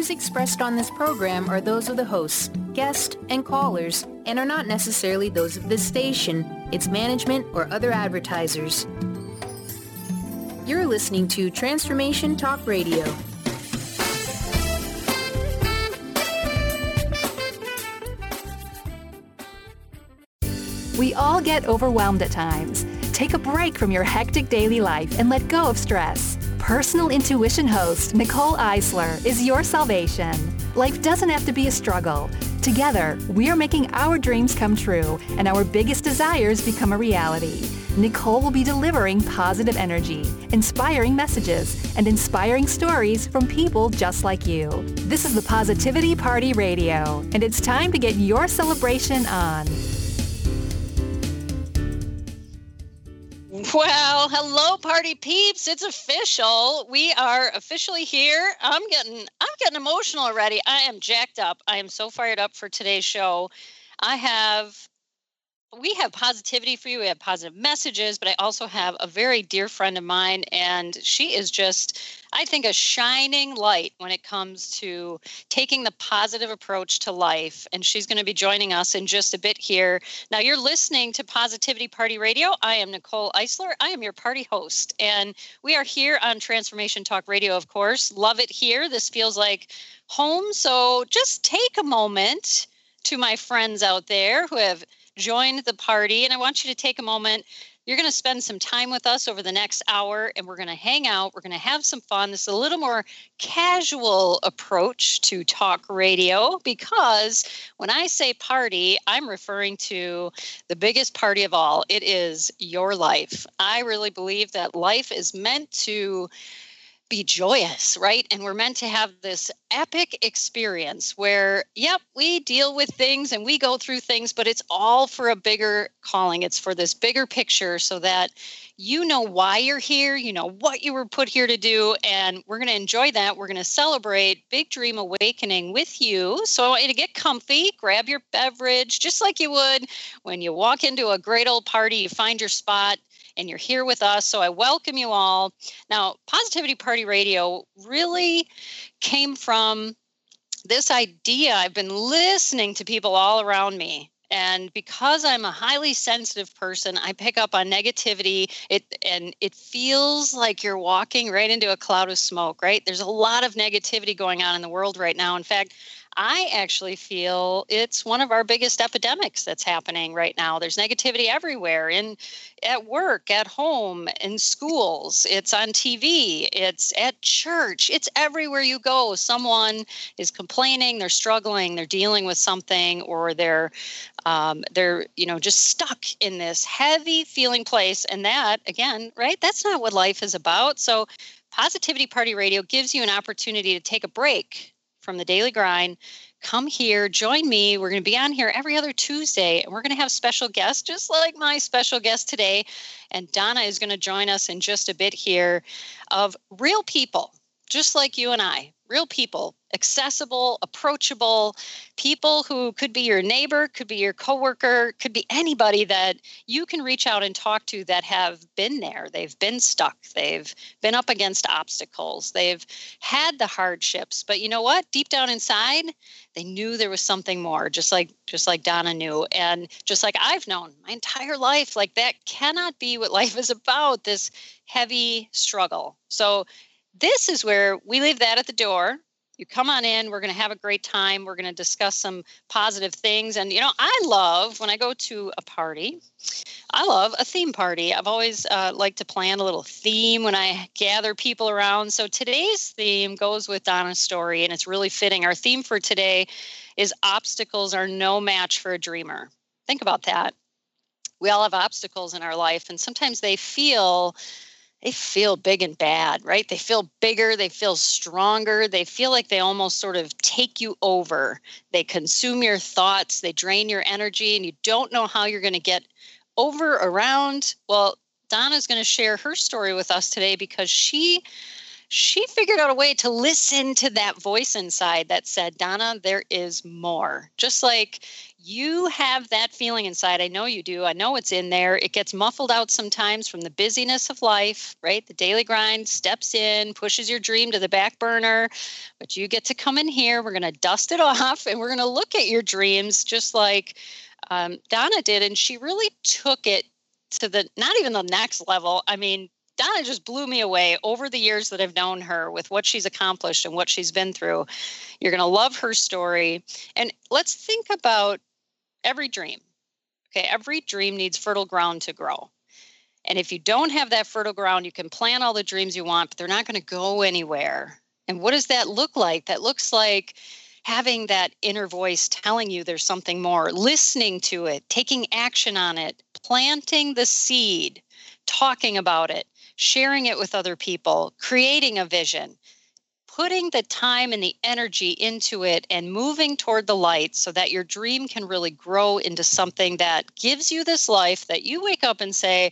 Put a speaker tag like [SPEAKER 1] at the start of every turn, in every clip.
[SPEAKER 1] views expressed on this program are those of the hosts, guests, and callers, and are not necessarily those of this station, its management, or other advertisers. You're listening to Transformation Talk Radio.
[SPEAKER 2] We all get overwhelmed at times. Take a break from your hectic daily life and let go of stress. Personal Intuition host Nicole Eisler is your salvation. Life doesn't have to be a struggle. Together, we are making our dreams come true and our biggest desires become a reality. Nicole will be delivering positive energy, inspiring messages, and inspiring stories from people just like you. This is the Positivity Party Radio, and it's time to get your celebration on.
[SPEAKER 3] Well, hello, party peeps. It's official. We are officially here. I'm getting emotional already. I am jacked up. I am so fired up for today's show. We have positivity for you. We have positive messages, but I also have a very dear friend of mine, and she is just, I think, a shining light when it comes to taking the positive approach to life. And she's going to be joining us in just a bit here. Now, you're listening to Positivity Party Radio. I am Nicole Eisler. I am your party host, and we are here on Transformation Talk Radio, of course. Love it here. This feels like home. So just take a moment to my friends out there who have joined the party, and I want you to take a moment. You're going to spend some time with us over the next hour, and we're going to hang out. We're going to have some fun. This is a little more casual approach to talk radio, because when I say party, I'm referring to the biggest party of all. It is your life. I really believe that life is meant to be joyous, right? And we're meant to have this epic experience where, we deal with things and we go through things, but it's all for a bigger calling. It's for this bigger picture so that you know why you're here, you know what you were put here to do, and we're going to enjoy that. We're going to celebrate Big Dream Awakening with you. So I want you to get comfy, grab your beverage, just like you would when you walk into a great old party, you find your spot, and you're here with us. So I welcome you all. Now, Positivity Party Radio really came from this idea. I've been listening to people all around me. And because I'm a highly sensitive person, I pick up on negativity. It feels like you're walking right into a cloud of smoke, right? There's a lot of negativity going on in the world right now. In fact, I actually feel it's one of our biggest epidemics that's happening right now. There's negativity everywhere, at work, at home, in schools. It's on TV. It's at church. It's everywhere you go. Someone is complaining. They're struggling. They're dealing with something, or they're just stuck in this heavy feeling place. And that, again, right? That's not what life is about. So Positivity Party Radio gives you an opportunity to take a break from the daily grind. Come here, join me. We're going to be on here every other Tuesday, and we're going to have special guests, just like my special guest today. And Donna is going to join us in just a bit here, of real people, just like you and I, real people, accessible, approachable, people who could be your neighbor, could be your coworker, could be anybody that you can reach out and talk to that have been there. They've been stuck. They've been up against obstacles. They've had the hardships. But you know what? Deep down inside, they knew there was something more, just like Donna knew. And just like I've known my entire life, like that cannot be what life is about, this heavy struggle. So this is where we leave that at the door. You come on in. We're going to have a great time. We're going to discuss some positive things. And, I love when I go to a party, I love a theme party. I've always liked to plan a little theme when I gather people around. So today's theme goes with Donna's story, and it's really fitting. Our theme for today is obstacles are no match for a dreamer. Think about that. We all have obstacles in our life, and sometimes they feel big and bad, right? They feel bigger. They feel stronger. They feel like they almost sort of take you over. They consume your thoughts. They drain your energy, and you don't know how you're going to get over, around. Well, Donna's going to share her story with us today, because she figured out a way to listen to that voice inside that said, Donna, there is more. Just like You have that feeling inside. I know you do. I know it's in there. It gets muffled out sometimes from the busyness of life, right? The daily grind steps in, pushes your dream to the back burner. But you get to come in here. We're going to dust it off and we're going to look at your dreams just like Donna did. And she really took it to the, not even the next level. I mean, Donna just blew me away over the years that I've known her with what she's accomplished and what she's been through. You're going to love her story. And let's think about every dream. Okay, every dream needs fertile ground to grow. And if you don't have that fertile ground, you can plan all the dreams you want, but they're not going to go anywhere. And what does that look like? That looks like having that inner voice telling you there's something more, listening to it, taking action on it, planting the seed, talking about it, sharing it with other people, creating a vision, putting the time and the energy into it and moving toward the light so that your dream can really grow into something that gives you this life that you wake up and say,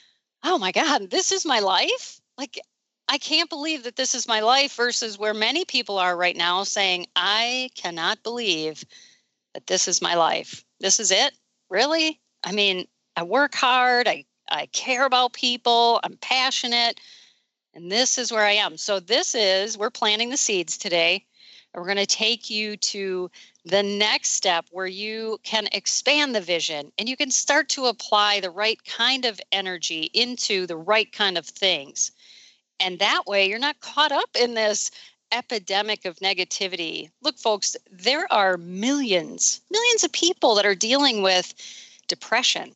[SPEAKER 3] oh my God, this is my life? Like, I can't believe that this is my life, versus where many people are right now saying, I cannot believe that this is my life. This is it? Really? I mean, I work hard. I care about people. I'm passionate. And this is where I am. So we're planting the seeds today. And we're going to take you to the next step where you can expand the vision and you can start to apply the right kind of energy into the right kind of things. And that way you're not caught up in this epidemic of negativity. Look, folks, there are millions of people that are dealing with depression,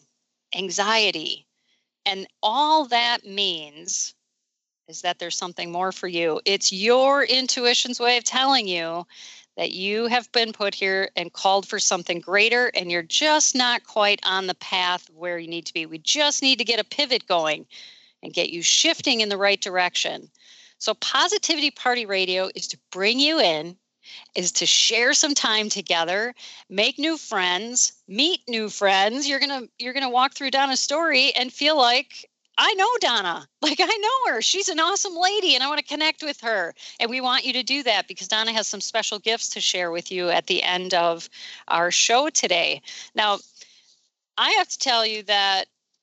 [SPEAKER 3] anxiety, and all that means is that there's something more for you. It's your intuition's way of telling you that you have been put here and called for something greater, and you're just not quite on the path where you need to be. We just need to get a pivot going and get you shifting in the right direction. So Positivity Party Radio is to bring you in, is to share some time together, make new friends, meet new friends. You're going to walk through Donna's story and feel like, I know Donna. Like, I know her. She's an awesome lady and I want to connect with her. And we want you to do that because Donna has some special gifts to share with you at the end of our show today. Now, I have to tell you that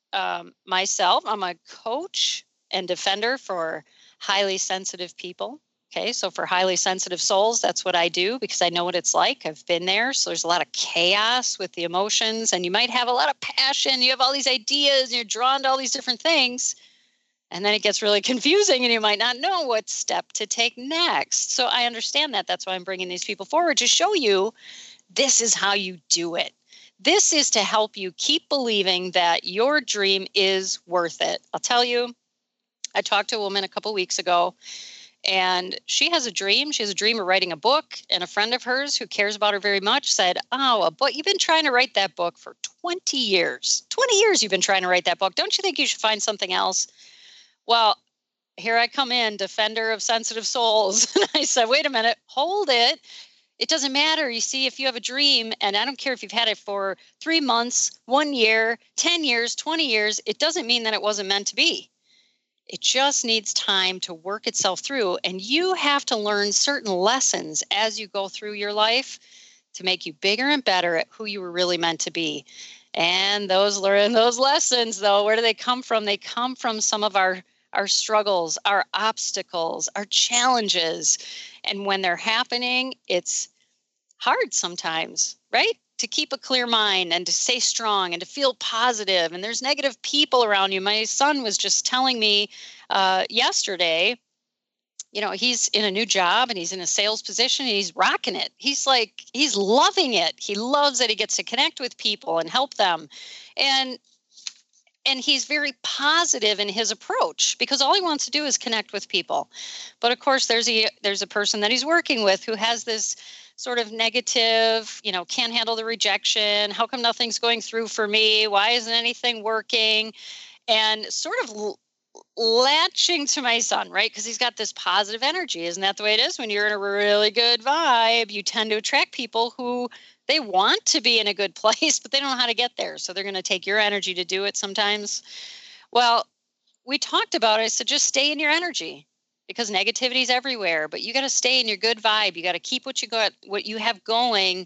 [SPEAKER 3] myself, I'm a coach and defender for highly sensitive people. Okay, so for highly sensitive souls, that's what I do because I know what it's like. I've been there. So there's a lot of chaos with the emotions, and you might have a lot of passion. You have all these ideas, and you're drawn to all these different things. And then it gets really confusing, and you might not know what step to take next. So I understand that. That's why I'm bringing these people forward to show you this is how you do it. This is to help you keep believing that your dream is worth it. I'll tell you, I talked to a woman a couple weeks ago, and she has a dream. She has a dream of writing a book, and a friend of hers who cares about her very much said, oh, but you've been trying to write that book for 20 years. 20 years you've been trying to write that book. Don't you think you should find something else? Well, here I come in, defender of sensitive souls. And I said, wait a minute, hold it. It doesn't matter. You see, if you have a dream, and I don't care if you've had it for 3 months, 1 year, 10 years, 20 years, it doesn't mean that it wasn't meant to be. It just needs time to work itself through. And you have to learn certain lessons as you go through your life to make you bigger and better at who you were really meant to be. And those lessons, though, where do they come from? They come from some of our struggles, our obstacles, our challenges. And when they're happening, it's hard sometimes, right? To keep a clear mind and to stay strong and to feel positive. And there's negative people around you. My son was just telling me yesterday, you know, he's in a new job and he's in a sales position and he's rocking it. He's loving it. He loves that he gets to connect with people and help them. And he's very positive in his approach because all he wants to do is connect with people. But of course, there's a person that he's working with who has this sort of negative, you know, can't handle the rejection. How come nothing's going through for me? Why isn't anything working? And sort of latching to my son, right? Because he's got this positive energy. Isn't that the way it is? When you're in a really good vibe, you tend to attract people who they want to be in a good place, but they don't know how to get there. So they're going to take your energy to do it sometimes. Well, we talked about it. I said, just stay in your energy because negativity is everywhere, but you got to stay in your good vibe. You got to keep what you have going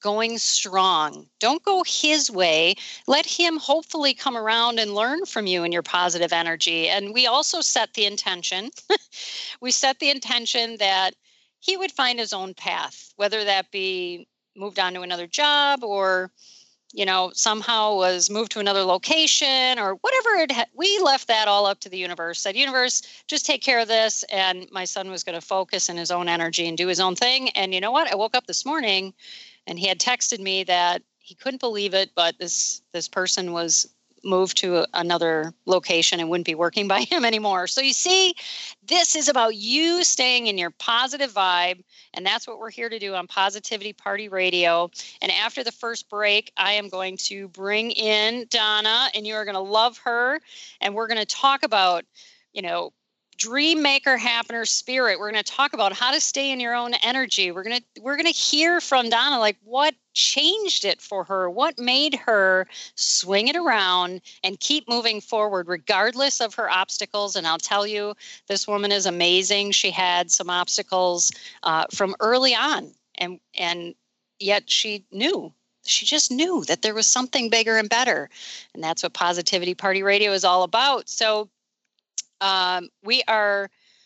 [SPEAKER 3] going strong. Don't go his way. Let him hopefully come around and learn from you and your positive energy. And we also set the intention. We set the intention that he would find his own path, whether that be moved on to another job or, somehow was moved to another location or whatever we left that all up to the universe. Said, universe, just take care of this. And my son was going to focus in his own energy and do his own thing. And you know what? I woke up this morning and he had texted me that he couldn't believe it, but this person was moved to another location and wouldn't be working by him anymore. So you see, this is about you staying in your positive vibe. And that's what we're here to do on Positivity Party Radio. And after the first break, I am going to bring in Donna, and you are going to love her. And we're going to talk about, dream maker, happener, spirit. We're going to talk about how to stay in your own energy. We're going to hear from Donna, like what changed it for her, what made her swing it around and keep moving forward regardless of her obstacles. And I'll tell you, this woman is amazing. She had some obstacles from early on, and yet she just knew that there was something bigger and better. And that's what Positivity Party Radio is all about. So we are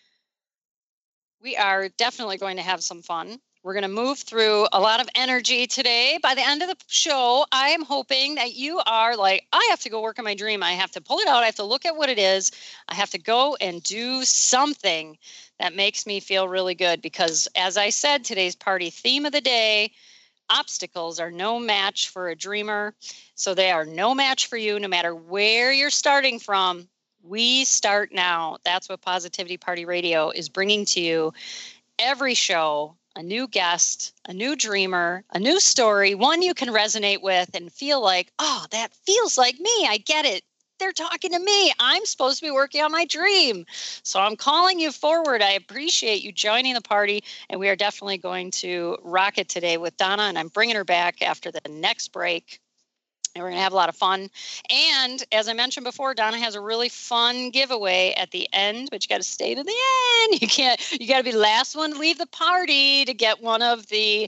[SPEAKER 3] definitely going to have some fun. We're going to move through a lot of energy today. By the end of the show, I am hoping that you are like, I have to go work on my dream. I have to pull it out. I have to look at what it is. I have to go and do something that makes me feel really good. Because as I said, today's party theme of the day, obstacles are no match for a dreamer. So they are no match for you, no matter where you're starting from. We start now. That's what Positivity Party Radio is bringing to you. Every show, a new guest, a new dreamer, a new story, one you can resonate with and feel like, oh, that feels like me. I get it. They're talking to me. I'm supposed to be working on my dream. So I'm calling you forward. I appreciate you joining the party. And we are definitely going to rock it today with Donna. And I'm bringing her back after the next break. And we're going to have a lot of fun. And as I mentioned before, Donna has a really fun giveaway at the end, but you got to stay to the end. You got to be the last one to leave the party to get one of the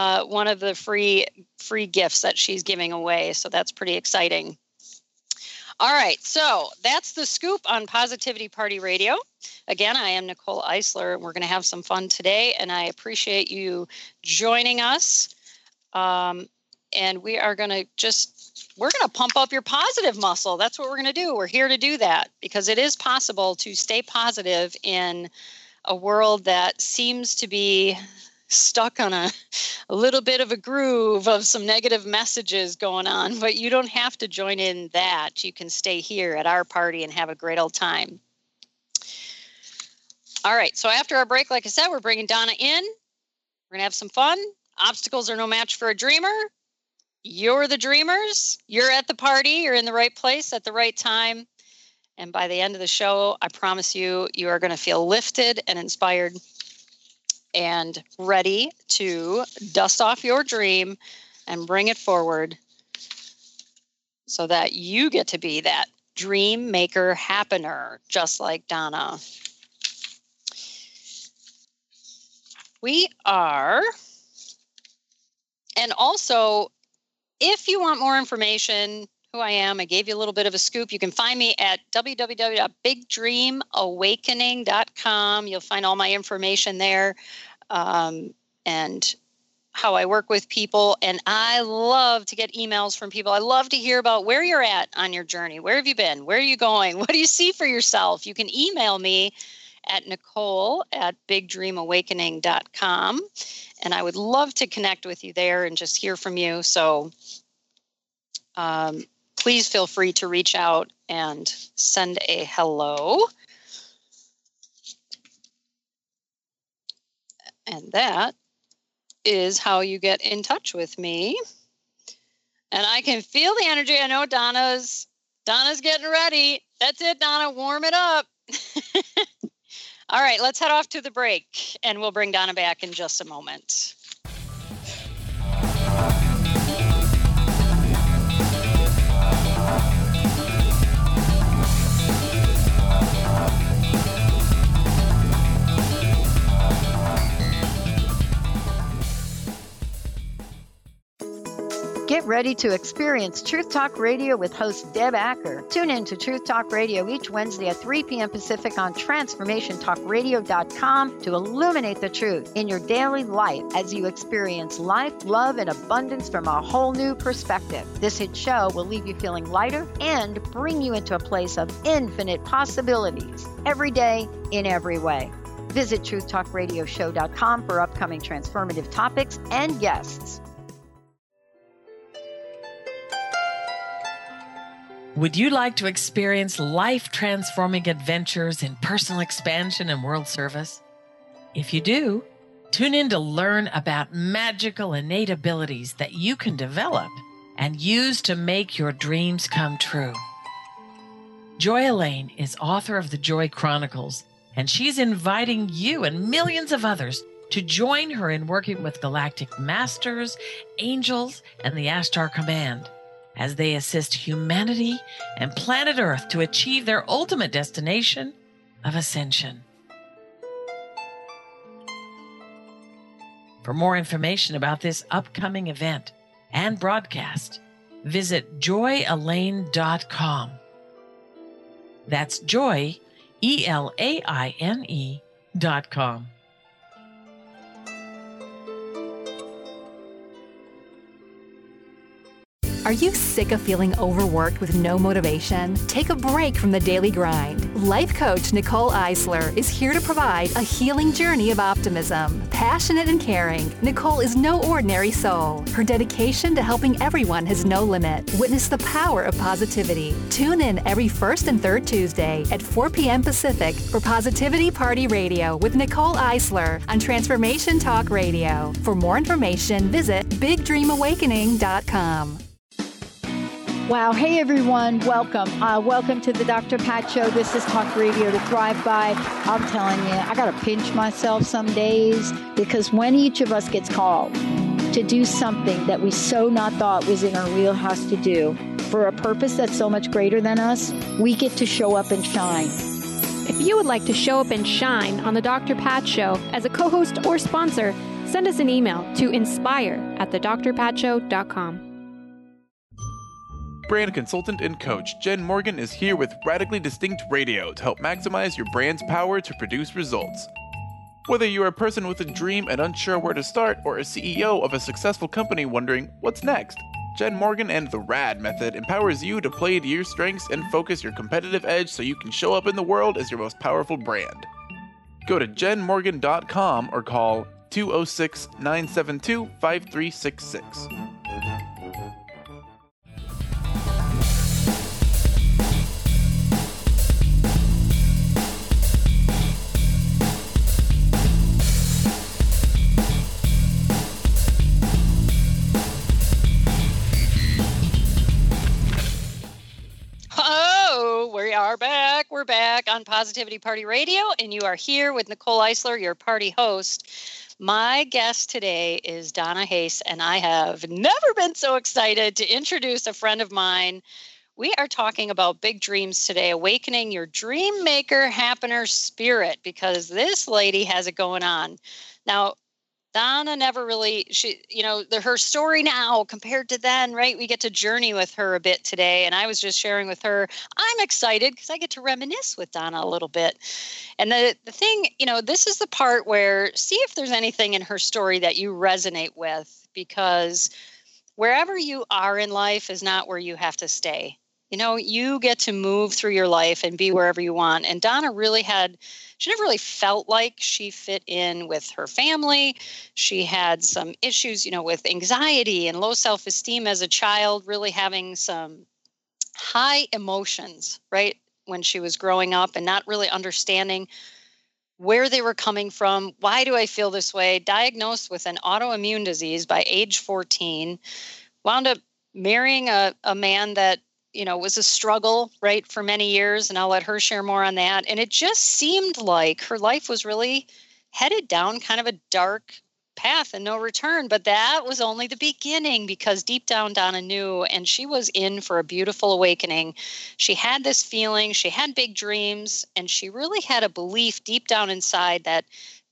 [SPEAKER 3] free gifts that she's giving away. So that's pretty exciting. All right. So that's the scoop on Positivity Party Radio. Again, I am Nicole Eisler, and we're going to have some fun today. And I appreciate you joining us. And we are going to we're going to pump up your positive muscle. That's what we're going to do. We're here to do that because it is possible to stay positive in a world that seems to be stuck on a little bit of a groove of some negative messages going on. But you don't have to join in that. You can stay here at our party and have a great old time. All right. So after our break, like I said, we're bringing Donna in. We're going to have some fun. Obstacles are no match for a dreamer. You're the dreamers. You're at the party. You're in the right place at the right time. And by the end of the show, I promise you, you are going to feel lifted and inspired and ready to dust off your dream and bring it forward so that you get to be that dream maker happener, just like Donna. We are, and also, if you want more information, who I am, I gave you a little bit of a scoop. You can find me at www.bigdreamawakening.com. You'll find all my information there and how I work with people. And I love to get emails from people. I love to hear about where you're at on your journey. Where have you been? Where are you going? What do you see for yourself? You can email me at Nicole@bigdreamawakening.com. And I would love to connect with you there and just hear from you. So please feel free to reach out and send a hello. And that is how you get in touch with me. And I can feel the energy. I know Donna's getting ready. That's it, Donna. Warm it up. All right, let's head off to the break, and we'll bring Donna back in just a moment.
[SPEAKER 4] Get ready to experience Truth Talk Radio with host Deb Acker. Tune in to Truth Talk Radio each Wednesday at 3 p.m. Pacific on TransformationTalkRadio.com to illuminate the truth in your daily life as you experience life, love, and abundance from a whole new perspective. This hit show will leave you feeling lighter and bring you into a place of infinite possibilities every day in every way. Visit TruthTalkRadioshow.com for upcoming transformative topics and guests.
[SPEAKER 5] Would you like to experience life-transforming adventures in personal expansion and world service? If you do, tune in to learn about magical innate abilities that you can develop and use to make your dreams come true. Joy Elaine is author of the Joy Chronicles, and she's inviting you and millions of others to join her in working with galactic masters, angels, and the Ashtar Command as they assist humanity and planet Earth to achieve their ultimate destination of ascension. For more information about this upcoming event and broadcast, visit joyelaine.com. That's joy, ELAINE.com.
[SPEAKER 2] Are you sick of feeling overworked with no motivation? Take a break from the daily grind. Life coach Nicole Eisler is here to provide a healing journey of optimism. Passionate and caring, Nicole is no ordinary soul. Her dedication to helping everyone has no limit. Witness the power of positivity. Tune in every first and third Tuesday at 4 p.m. Pacific for Positivity Party Radio with Nicole Eisler on Transformation Talk Radio. For more information, visit BigDreamAwakening.com.
[SPEAKER 6] Wow. Hey, everyone. Welcome. Welcome to the Dr. Pat Show. This is Talk Radio to Thrive By. I'm telling you, I got to pinch myself some days because when each of us gets called to do something that we so not thought was in our wheelhouse to do for a purpose that's so much greater than us, we get to show up and shine.
[SPEAKER 7] If you would like to show up and shine on the Dr. Pat Show as a co-host or sponsor, send us an email to inspire@thedrpatshow.com.
[SPEAKER 8] Brand consultant and coach Jen Morgan is here with Radically Distinct Radio to help maximize your brand's power to produce results. Whether you're a person with a dream and unsure where to start, or a CEO of a successful company wondering what's next, Jen Morgan and the RAD method empowers you to play to your strengths and focus your competitive edge so you can show up in the world as your most powerful brand. Go to jenmorgan.com or call 206-972-5366.
[SPEAKER 3] We're back on Positivity Party Radio, and you are here with Nicole Eisler, your party host. My guest today is Donna Hayes, and I have never been so excited to introduce a friend of mine. We are talking about big dreams today, awakening your dream maker, happener spirit, because this lady has it going on. Now, Donna never really, her story now compared to then, right? We get to journey with her a bit today. And I was just sharing with her, I'm excited because I get to reminisce with Donna a little bit. And the thing, this is the part where see if there's anything in her story that you resonate with, because wherever you are in life is not where you have to stay. You get to move through your life and be wherever you want. And Donna she never really felt like she fit in with her family. She had some issues, with anxiety and low self-esteem as a child, really having some high emotions, right, when she was growing up and not really understanding where they were coming from. Why do I feel this way? Diagnosed with an autoimmune disease by age 14, wound up marrying a man that was a struggle, right, for many years. And I'll let her share more on that. And it just seemed like her life was really headed down kind of a dark path and no return. But that was only the beginning, because deep down Donna knew, and she was in for a beautiful awakening. She had this feeling, she had big dreams, and she really had a belief deep down inside that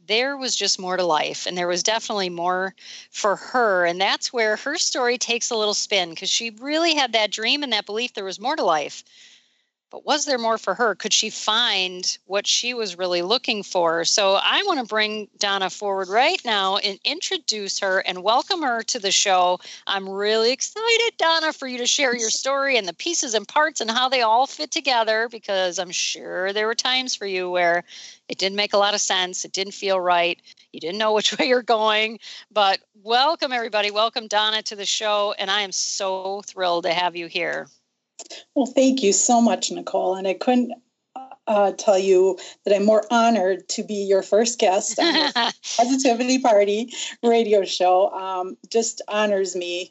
[SPEAKER 3] there was just more to life, and there was definitely more for her. And that's where her story takes a little spin, because she really had that dream and that belief there was more to life. But was there more for her? Could she find what she was really looking for? So I want to bring Donna forward right now and introduce her and welcome her to the show. I'm really excited, Donna, for you to share your story and the pieces and parts and how they all fit together, because I'm sure there were times for you where it didn't make a lot of sense. It didn't feel right. You didn't know which way you're going. But welcome, everybody. Welcome, Donna, to the show. And I am so thrilled to have you here.
[SPEAKER 9] Well, thank you so much, Nicole. And I couldn't tell you that I'm more honored to be your first guest on the Positivity Party radio show. Just honors me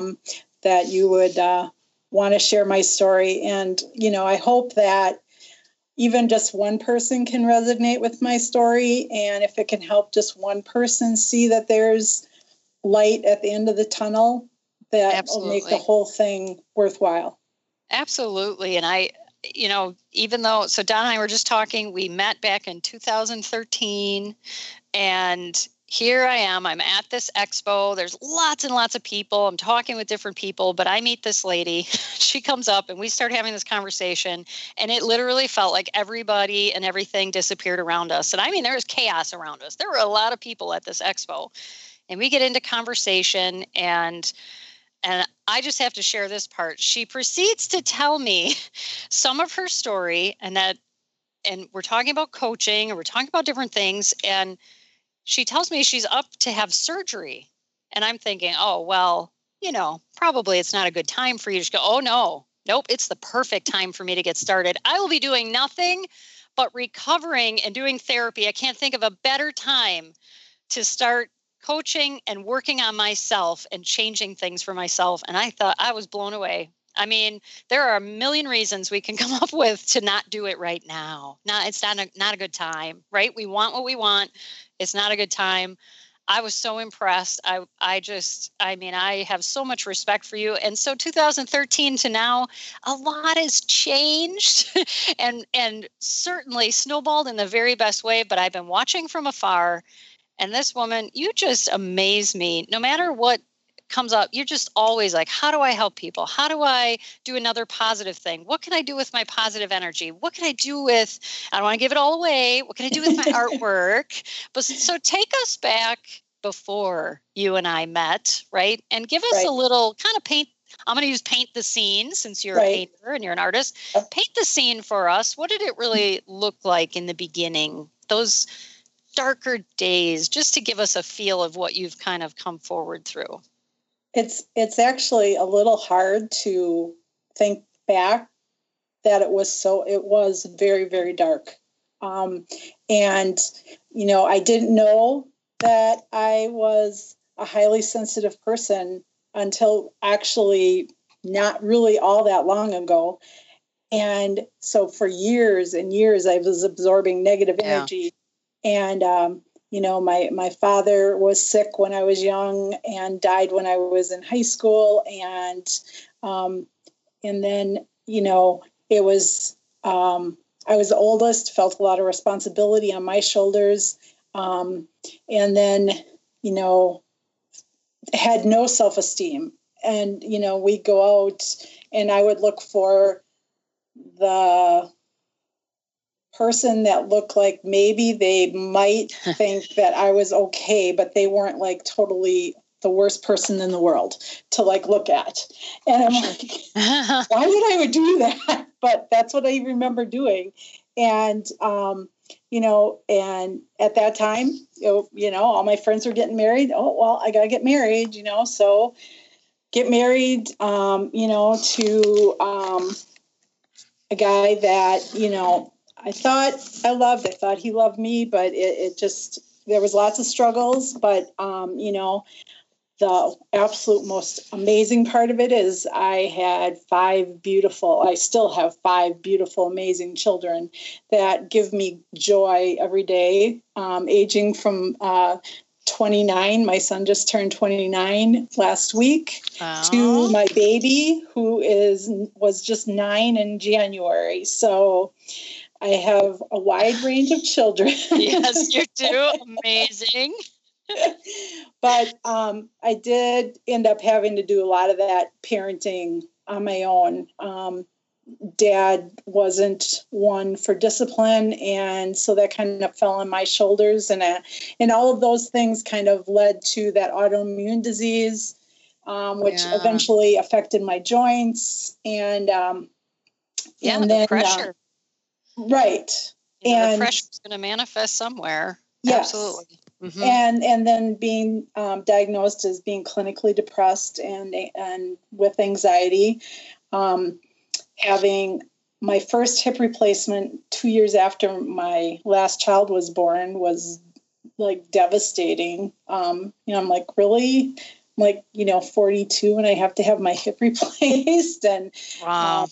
[SPEAKER 9] that you would want to share my story. And, I hope that even just one person can resonate with my story. And if it can help just one person see that there's light at the end of the tunnel, that will make the whole thing worthwhile.
[SPEAKER 3] Absolutely. And even though, so Don and I were just talking, we met back in 2013, and here I am, I'm at this expo. There's lots and lots of people. I'm talking with different people, but I meet this lady. She comes up and we start having this conversation, and it literally felt like everybody and everything disappeared around us. And I mean, there was chaos around us. There were a lot of people at this expo, and we get into conversation, and I just have to share this part. She proceeds to tell me some of her story, and we're talking about coaching, and we're talking about different things. And she tells me she's up to have surgery. And I'm thinking, oh, well, probably it's not a good time for you to go, oh, nope, it's the perfect time for me to get started. I will be doing nothing but recovering and doing therapy. I can't think of a better time to start coaching and working on myself and changing things for myself. And I thought, I was blown away. I mean, there are a million reasons we can come up with to not do it right now. It's not a good time, right? We want what we want. It's not a good time. I was so impressed. I have so much respect for you. And so 2013 to now, a lot has changed and certainly snowballed in the very best way, but I've been watching from afar. And this woman, you just amaze me. No matter what comes up, you're just always like, how do I help people? How do I do another positive thing? What can I do with my positive energy? What can I do with, I don't want to give it all away. What can I do with my artwork? But so take us back before you and I met, right? And give us a little kind of paint. I'm going to use paint the scene, since you're a painter and you're an artist. Paint the scene for us. What did it really look like in the beginning? Those darker days, just to give us a feel of what you've kind of come forward through.
[SPEAKER 9] It's actually a little hard to think back that it was very, very dark. And, I didn't know that I was a highly sensitive person until actually not really all that long ago. And so for years and years, I was absorbing negative energy. And, my father was sick when I was young and died when I was in high school. And then, it was, I was the oldest, felt a lot of responsibility on my shoulders. And then, had no self-esteem. And, we'd go out and I would look for the person that looked like maybe they might think that I was okay, but they weren't like totally the worst person in the world to look at. And I'm like, why would I do that? But that's what I remember doing. And, and at that time, all my friends were getting married. Oh, well, I got to get married, so get married, to a guy that, I thought I loved. I thought he loved me, but it just, there was lots of struggles. But, the absolute most amazing part of it is I still have 5 beautiful, amazing children that give me joy every day. Aging from 29, my son just turned 29 last week, to my baby who was just 9 in January. So, I have a wide range of children.
[SPEAKER 3] Yes, you do. Amazing.
[SPEAKER 9] But I did end up having to do a lot of that parenting on my own. Dad wasn't one for discipline, and so that kind of fell on my shoulders, and all of those things kind of led to that autoimmune disease, which eventually affected my joints, and then
[SPEAKER 3] the pressure.
[SPEAKER 9] Right.
[SPEAKER 3] And the pressure is going to manifest somewhere.
[SPEAKER 9] Yes.
[SPEAKER 3] Absolutely. Mm-hmm.
[SPEAKER 9] And then being diagnosed as being clinically depressed and with anxiety, having my first hip replacement 2 years after my last child was born was like devastating. I'm like, really? I'm like, 42 and I have to have my hip replaced. And
[SPEAKER 3] wow.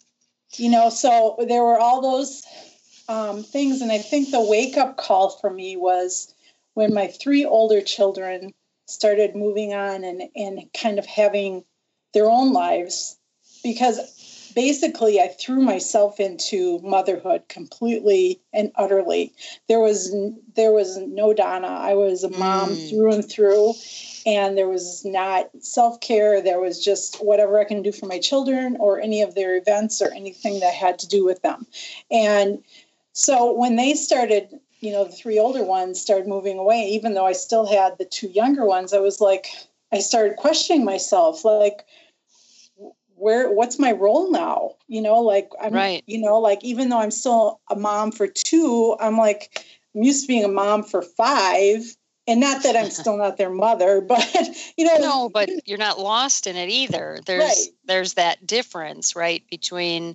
[SPEAKER 9] So there were all those things. And I think the wake up call for me was when my 3 older children started moving on and kind of having their own lives, because basically I threw myself into motherhood completely and utterly. There was no Donna. I was a mom through and through, and there was not self-care. There was just whatever I can do for my children or any of their events or anything that had to do with them. And so when they started, the 3 older ones started moving away, even though I still had the 2 younger ones, I started questioning myself, like, what's my role now? I'm
[SPEAKER 3] right.
[SPEAKER 9] Even though I'm still a mom for 2, I'm used to being a mom for 5, and not that I'm still not their mother, but
[SPEAKER 3] No, but you're not lost in it either. There's that difference, right? Between,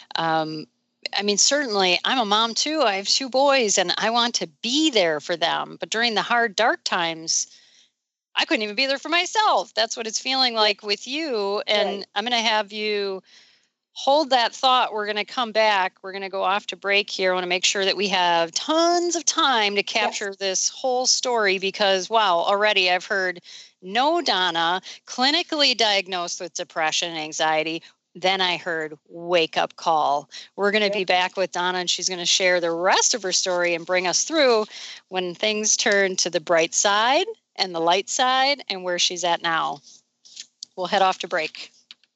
[SPEAKER 3] certainly I'm a mom too. I have 2 boys and I want to be there for them. But during the hard, dark times, I couldn't even be there for myself. That's what it's feeling like with you. And right. I'm going to have you hold that thought. We're going to come back. We're going to go off to break here. I want to make sure that we have tons of time to capture this whole story because, wow, already I've heard no Donna, clinically diagnosed with depression and anxiety. Then I heard wake up call. We're going to be back with Donna, and she's going to share the rest of her story and bring us through when things turn to the bright side and the light side and where she's at now. We'll head off to break.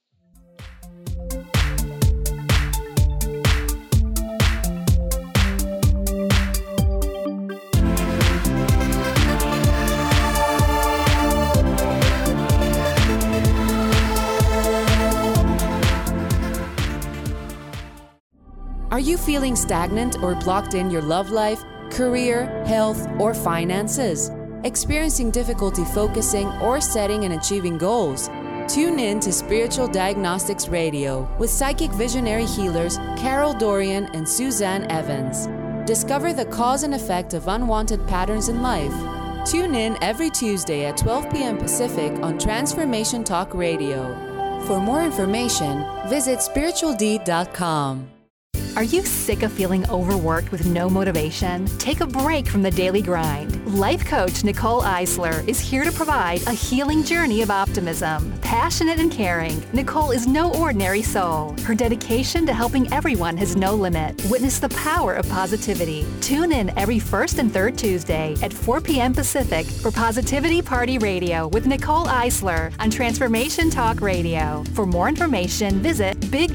[SPEAKER 10] Are you feeling stagnant or blocked in your love life, career, health, or finances? Experiencing difficulty focusing or setting and achieving goals? Tune in to Spiritual Diagnostics Radio with psychic visionary healers Carol Dorian and Suzanne Evans. Discover the cause and effect of unwanted patterns in life. Tune in every Tuesday at 12 p.m. Pacific on Transformation Talk Radio. For more information, visit spiritualdeed.com.
[SPEAKER 2] Are you sick of feeling overworked with no motivation? Take a break from the daily grind. Life coach Nicole Eisler is here to provide a healing journey of optimism. Passionate and caring, Nicole is no ordinary soul. Her dedication to helping everyone has no limit. Witness the power of positivity. Tune in every first and third Tuesday at 4 p.m. Pacific for Positivity Party Radio with Nicole Eisler on Transformation Talk Radio. For more information, visit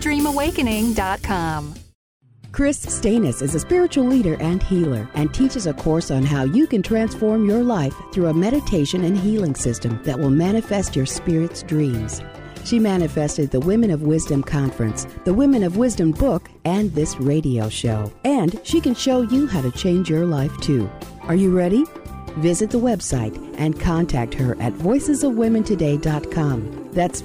[SPEAKER 2] BigDreamAwakening.com.
[SPEAKER 11] Chris Stanis is a spiritual leader and healer and teaches a course on how you can transform your life through a meditation and healing system that will manifest your spirit's dreams. She manifested the Women of Wisdom Conference, the Women of Wisdom book, and this radio show. And she can show you how to change your life too. Are you ready? Visit the website and contact her at voicesofwomentoday.com. That's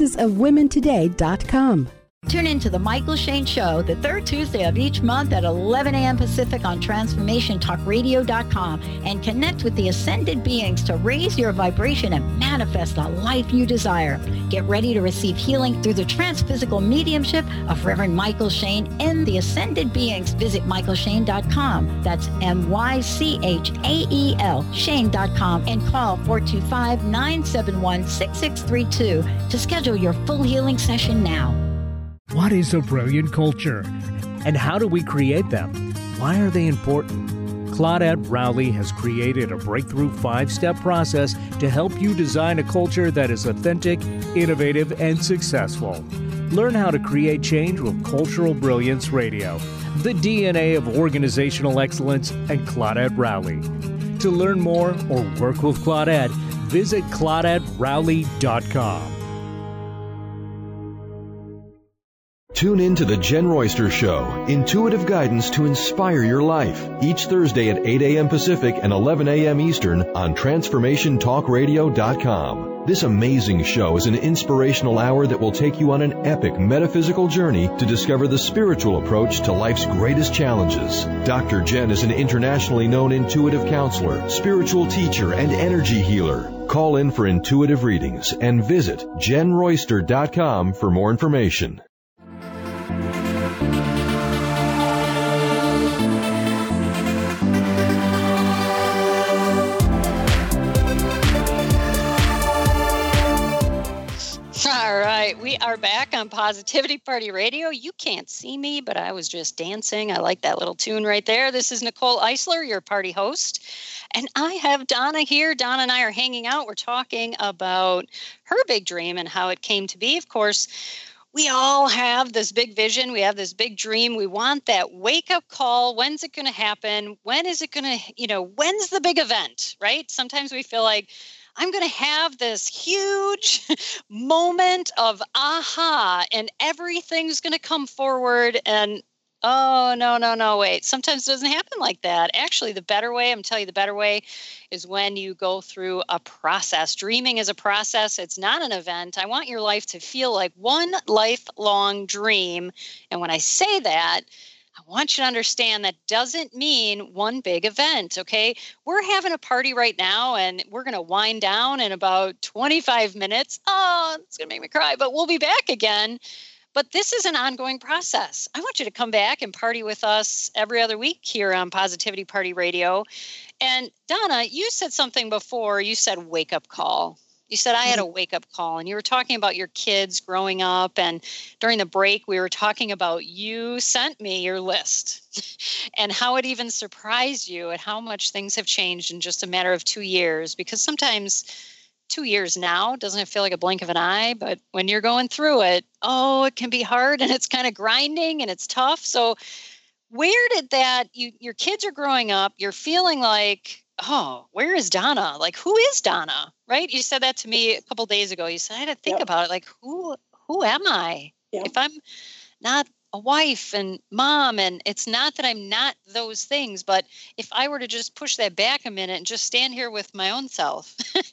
[SPEAKER 11] voicesofwomentoday.com.
[SPEAKER 6] Tune in to The Michael Shane Show, the third Tuesday of each month at 11 a.m. Pacific on TransformationTalkRadio.com and connect with the ascended beings to raise your vibration and manifest the life you desire. Get ready to receive healing through the transphysical mediumship of Reverend Michael Shane and the ascended beings. Visit MichaelShane.com. That's MyChael, Shane.com, and call 425-971-6632 to schedule your full healing session now.
[SPEAKER 12] What is a brilliant culture? And how do we create them? Why are they important? Claudette Rowley has created a breakthrough 5-step process to help you design a culture that is authentic, innovative, and successful. Learn how to create change with Cultural Brilliance Radio, the DNA of organizational excellence, and Claudette Rowley. To learn more or work with Claudette, visit ClaudetteRowley.com.
[SPEAKER 13] Tune in to The Jen Royster Show, intuitive guidance to inspire your life, each Thursday at 8 a.m. Pacific and 11 a.m. Eastern on TransformationTalkRadio.com. This amazing show is an inspirational hour that will take you on an epic metaphysical journey to discover the spiritual approach to life's greatest challenges. Dr. Jen is an internationally known intuitive counselor, spiritual teacher, and energy healer. Call in for intuitive readings and visit JenRoyster.com for more information.
[SPEAKER 3] All right, we are back on Positivity Party Radio. You can't see me, but I was just dancing. I like that little tune right there. This is Nicole Eisler, your party host. And I have Donna here. Donna and I are hanging out. We're talking about her big dream and how it came to be. Of course, we all have this big vision. We have this big dream. We want that wake-up call. When's it going to happen? When is it going to, when's the big event, right? Sometimes we feel like, I'm going to have this huge moment of aha, and everything's going to come forward. And oh, no, wait. Sometimes it doesn't happen like that. Actually, the better way is when you go through a process. Dreaming is a process. It's not an event. I want your life to feel like one lifelong dream. And when I say that, I want you to understand that doesn't mean one big event, okay? We're having a party right now, and we're going to wind down in about 25 minutes. Oh, it's going to make me cry, but we'll be back again. But this is an ongoing process. I want you to come back and party with us every other week here on Positivity Party Radio. And Donna, you said something before. You said wake-up call. You said I had a wake-up call, and you were talking about your kids growing up, and during the break, we were talking about you sent me your list and how it even surprised you at how much things have changed in just a matter of 2 years, because sometimes 2 years now doesn't feel like a blink of an eye, but when you're going through it, it can be hard, and it's kind of grinding, and it's tough. So where did your kids are growing up, you're feeling like, oh, where is Donna? Like, who is Donna? Right? You said that to me a couple of days ago. You said, I had to think about it. Like, who am I? If I'm not a wife and mom, and it's not that I'm not those things, but if I were to just push that back a minute and just stand here with my own self,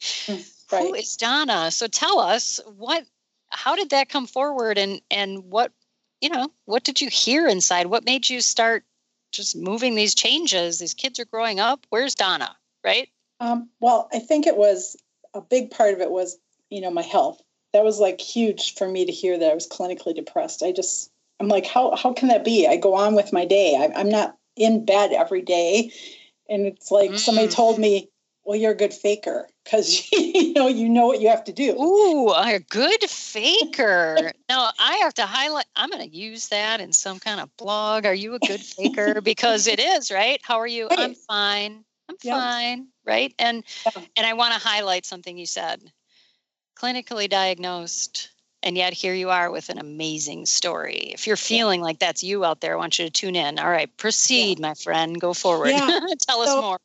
[SPEAKER 3] who is Donna? So tell us, how did that come forward, and what did you hear inside? What made you start just moving these changes? These kids are growing up. Where's Donna? Right?
[SPEAKER 9] Well, I think it was a big part of it was, my health. That was like huge for me to hear that I was clinically depressed. I'm like, how can that be? I go on with my day. I'm not in bed every day. And it's like somebody told me, well, you're a good faker because, you know what you have to do.
[SPEAKER 3] Ooh, a good faker. Now, I have to highlight, I'm going to use that in some kind of blog. Are you a good faker? Because it is, right? How are you? Right. I'm fine. Fine, right? And I want to highlight something you said. Clinically diagnosed, and yet here you are with an amazing story. If you're feeling like that's you out there, I want you to tune in. All right, proceed, my friend. Go forward.
[SPEAKER 9] Yeah.
[SPEAKER 3] Tell us more.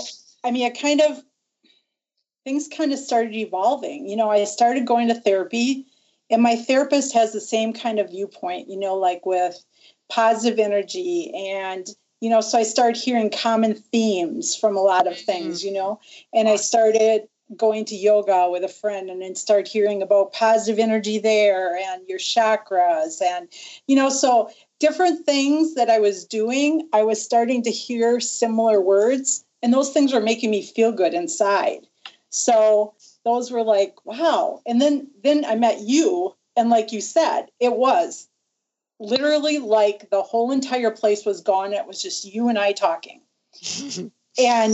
[SPEAKER 9] Things kind of started evolving. I started going to therapy, and my therapist has the same kind of viewpoint, like with positive energy and so I started hearing common themes from a lot of things, and I started going to yoga with a friend and then started hearing about positive energy there and your chakras and, so different things that I was doing, I was starting to hear similar words, and those things were making me feel good inside. So those were like, wow. And then I met you, and like you said, it was literally like the whole entire place was gone. It was just you and I talking. And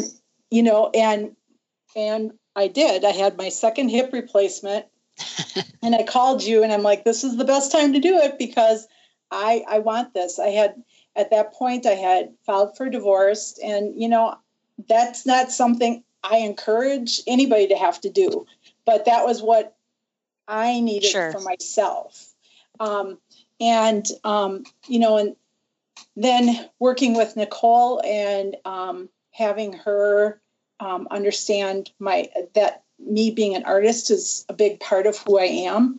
[SPEAKER 9] I did. I had my second hip replacement, and I called you, and I'm like, this is the best time to do it because I want this. at that point, I had filed for divorce. And, that's not something I encourage anybody to have to do. But that was what I needed for myself. And then working with Nicole and having her understand that me being an artist is a big part of who I am.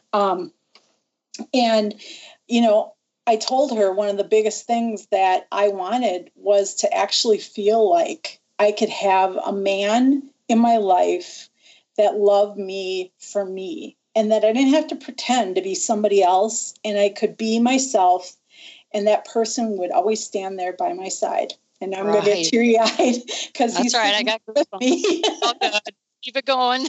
[SPEAKER 9] I told her one of the biggest things that I wanted was to actually feel like I could have a man in my life that loved me for me, and that I didn't have to pretend to be somebody else, and I could be myself, and that person would always stand there by my side. And I'm going to get teary-eyed because he's
[SPEAKER 3] right. I got
[SPEAKER 9] with me.
[SPEAKER 3] Oh, good. Keep it going.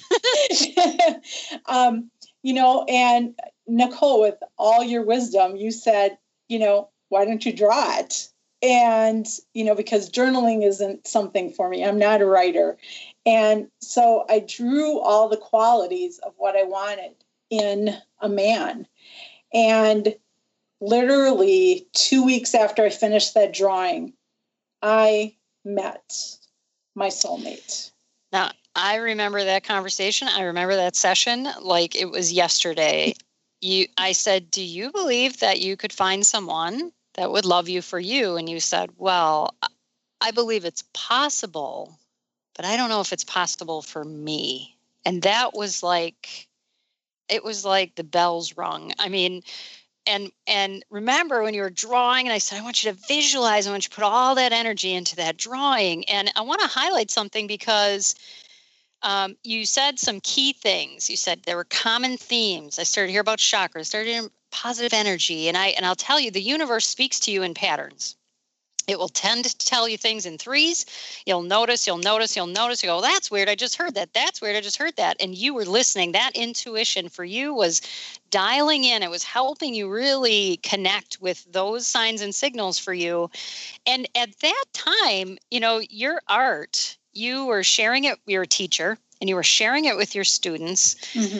[SPEAKER 9] And Nicole, with all your wisdom, you said, why don't you draw it? And, because journaling isn't something for me. I'm not a writer. And so I drew all the qualities of what I wanted in a man. And literally 2 weeks after I finished that drawing, I met my soulmate.
[SPEAKER 3] Now, I remember that conversation. I remember that session like it was yesterday. I said, do you believe that you could find someone that would love you for you? And you said, well, I believe it's possible, but I don't know if it's possible for me. And that was like, it was like the bells rung. I mean, and remember when you were drawing, and I said, I want you to visualize, I want you to put all that energy into that drawing. And I want to highlight something because you said some key things. You said there were common themes. I started to hear about chakras, started hearing positive energy. And I'll tell you, the universe speaks to you in patterns. It will tend to tell you things in threes. You'll notice. You go, that's weird. I just heard that. That's weird. I just heard that. And you were listening. That intuition for you was dialing in. It was helping you really connect with those signs and signals for you. And at that time, your art, you were sharing it. You're a teacher and you were sharing it with your students. Mm-hmm.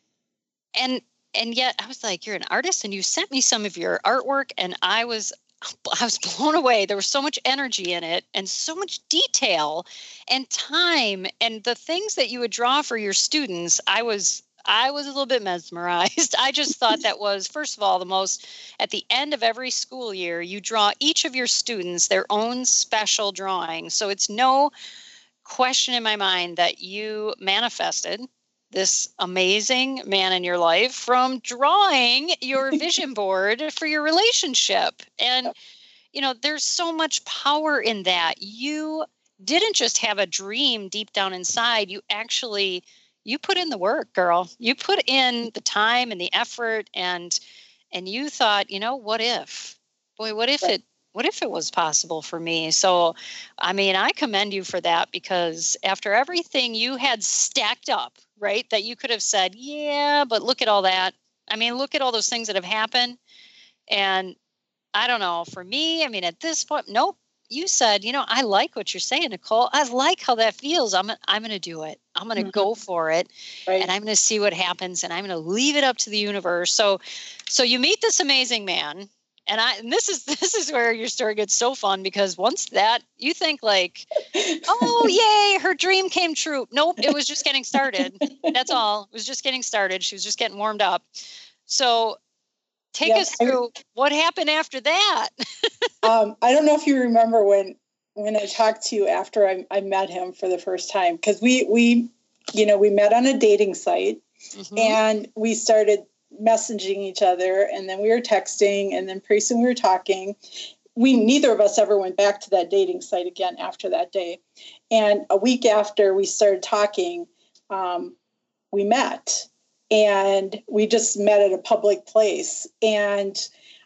[SPEAKER 3] And yet I was like, you're an artist and you sent me some of your artwork and I was blown away. There was so much energy in it and so much detail and time and the things that you would draw for your students. I was a little bit mesmerized. I just thought that was, first of all, the most, at the end of every school year, you draw each of your students their own special drawing. So it's no question in my mind that you manifested this amazing man in your life from drawing your vision board for your relationship. And, there's so much power in that. You didn't just have a dream deep down inside. You put in the work, girl. You put in the time and the effort and you thought, what if? Boy, what if it was possible for me? So, I commend you for that because after everything you had stacked up, right, that you could have said, yeah, but look at all that. Look at all those things that have happened. And I don't know, for me, at this point, nope. You said, I like what you're saying, Nicole. I like how that feels. I'm going to do it. I'm going to go for it. Right. And I'm going to see what happens. And I'm going to leave it up to the universe. So you meet this amazing man. And this is where your story gets so fun because once that you think like, oh, yay, her dream came true. Nope, it was just getting started. That's all. It was just getting started. She was just getting warmed up. So take us through what happened after that.
[SPEAKER 9] I don't know if you remember when I talked to you after I met him for the first time, because we met on a dating site and we started messaging each other, and then we were texting, and then pretty soon we were talking. Neither of us ever went back to that dating site again after that day. And a week after we started talking, we met, and we just met at a public place. And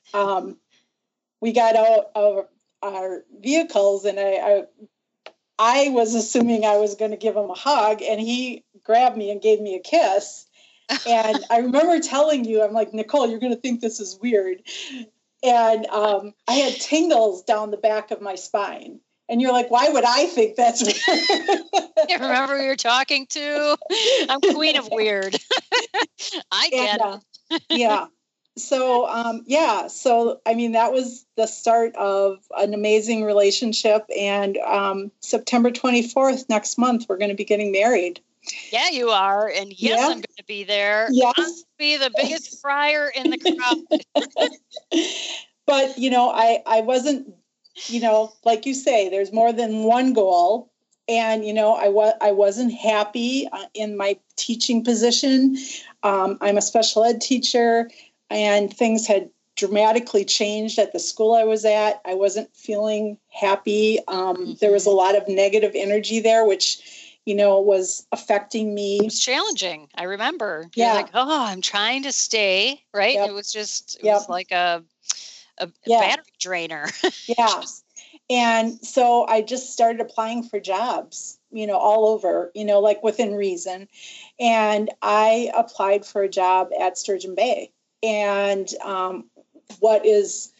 [SPEAKER 9] we got out of our vehicles, and I was assuming I was going to give him a hug, and he grabbed me and gave me a kiss. And I remember telling you, I'm like, Nicole, you're going to think this is weird. And I had tingles down the back of my spine. And you're like, why would I think that's weird?
[SPEAKER 3] You remember who you're talking to? I'm queen of weird. I get it.
[SPEAKER 9] Yeah. So I mean, that was the start of an amazing relationship. And September 24th, next month, we're going to be getting married.
[SPEAKER 3] Yeah, you are. And yes, I'm going to be there.
[SPEAKER 9] Yes.
[SPEAKER 3] I'm going to be the biggest crier in the crowd.
[SPEAKER 9] But, I wasn't, like you say, there's more than one goal. And, I wasn't happy in my teaching position. I'm a special ed teacher, and things had dramatically changed at the school I was at. I wasn't feeling happy. There was a lot of negative energy there, which, was affecting me.
[SPEAKER 3] It was challenging. I remember.
[SPEAKER 9] Yeah.
[SPEAKER 3] You're like, I'm trying to stay, right?
[SPEAKER 9] Yep.
[SPEAKER 3] It was like a battery drainer.
[SPEAKER 9] Yeah. And so I just started applying for jobs, all over, like within reason. And I applied for a job at Sturgeon Bay. And what is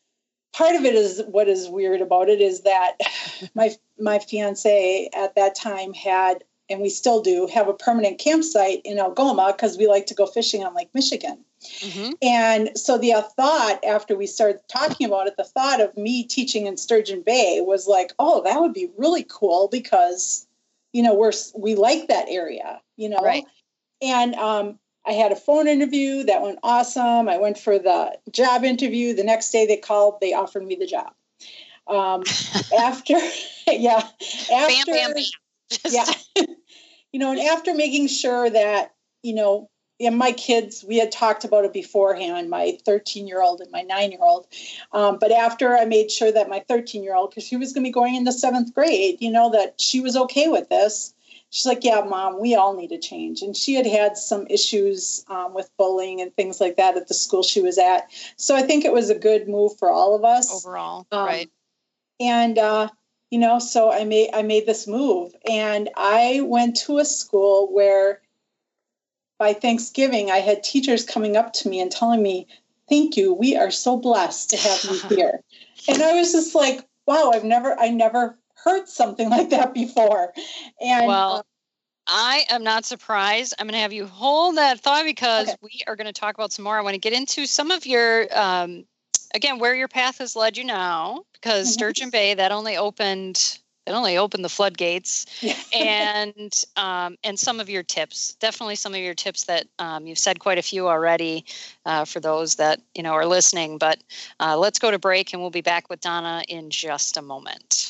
[SPEAKER 9] weird about it is that my fiance at that time had, and we still do, have a permanent campsite in Algoma because we like to go fishing on Lake Michigan. Mm-hmm. And so the thought, after we started talking about it, the thought of me teaching in Sturgeon Bay was like, oh, that would be really cool because, we like that area,
[SPEAKER 3] Right.
[SPEAKER 9] And I had a phone interview that went awesome. I went for the job interview. The next day they called, they offered me the job. After,
[SPEAKER 3] bam, bam, bam.
[SPEAKER 9] Yeah. And after making sure that, and my kids, we had talked about it beforehand, my 13-year-old and my 9-year-old. But after I made sure that my 13-year-old, because she was going to be going into 7th grade, that she was okay with this. She's like, yeah, Mom, we all need a change. And she had some issues with bullying and things like that at the school she was at. So I think it was a good move for all of us.
[SPEAKER 3] Overall, right.
[SPEAKER 9] And, so I made this move. And I went to a school where by Thanksgiving, I had teachers coming up to me and telling me, thank you, we are so blessed to have you here. And I was just like, wow, I never heard something like that before. And
[SPEAKER 3] I am not surprised. I'm going to have you hold that thought because we are going to talk about some more. I want to get into some of your, again, where your path has led you now, because Sturgeon Bay, that only opened the floodgates.
[SPEAKER 9] Yeah.
[SPEAKER 3] and some of your tips, definitely some of your tips that you've said quite a few already for those that, are listening. But let's go to break and we'll be back with Donna in just a moment.